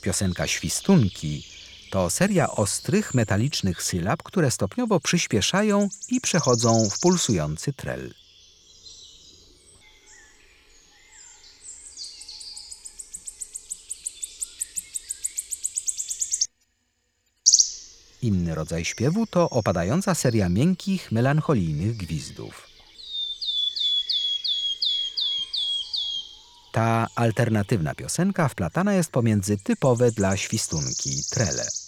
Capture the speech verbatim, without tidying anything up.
piosenka Świstunki to seria ostrych, metalicznych sylab, które stopniowo przyspieszają i przechodzą w pulsujący trel. Inny rodzaj śpiewu to opadająca seria miękkich, melancholijnych gwizdów. Ta alternatywna piosenka wplatana jest pomiędzy typowe dla Świstunki trele.